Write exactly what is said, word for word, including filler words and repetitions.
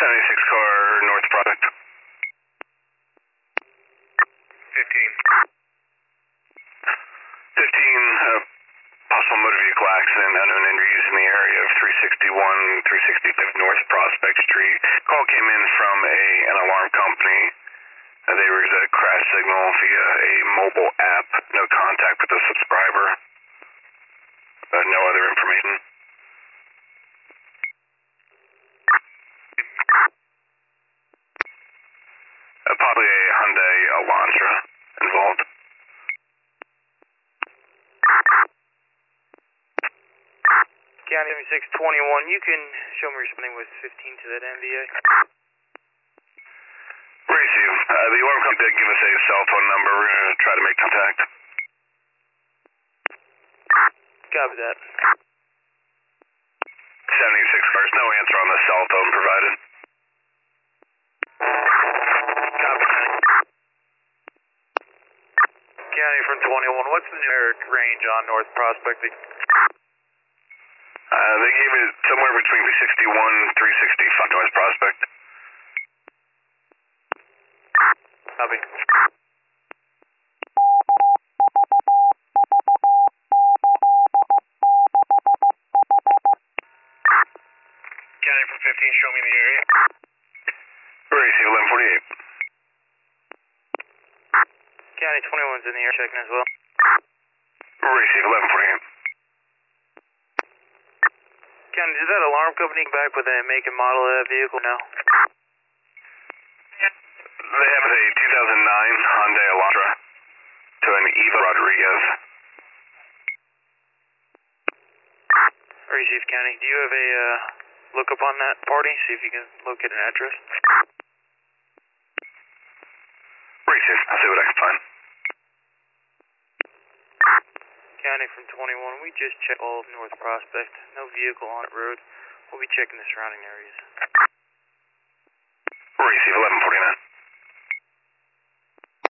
seventy-six car North Prospect. fifteen. fifteen, uh, possible motor vehicle accident, unknown injuries in the area of three sixty-one, three sixty-five North Prospect Street. Call came in from a an alarm company. Uh, they were a crash signal via a mobile app. No contact with the subscriber. Uh, no other information. Uh, probably a Hyundai Elantra involved. County seventy-six twenty-one, you can show me responding with fifteen to that M V A. Receive. Uh, the alarm company did give us a cell phone number. We're going to try to make contact. Copy that. seventy-six cars, no answer on the cell phone provided. Copy. County from twenty-one, what's the numeric range on North Prospect? Uh, they gave it somewhere between three sixty-one and three sixty-five North Prospect. Copy. County from fifteen, show me the area. Receive eleven forty-eight. County twenty-one's in the air checking as well. Receive eleven forty-eight. County, did that alarm company come back with a make and model of that vehicle now? They have a two thousand nine Hyundai Elantra to an Eva Rodriguez. Receive, County. Do you have a uh, look up on that party? See if you can locate an address. Receive. I'll see what I can find. County from twenty-one, we just checked all of North Prospect. No vehicle on that road. We'll be checking the surrounding areas. Receive eleven forty-nine.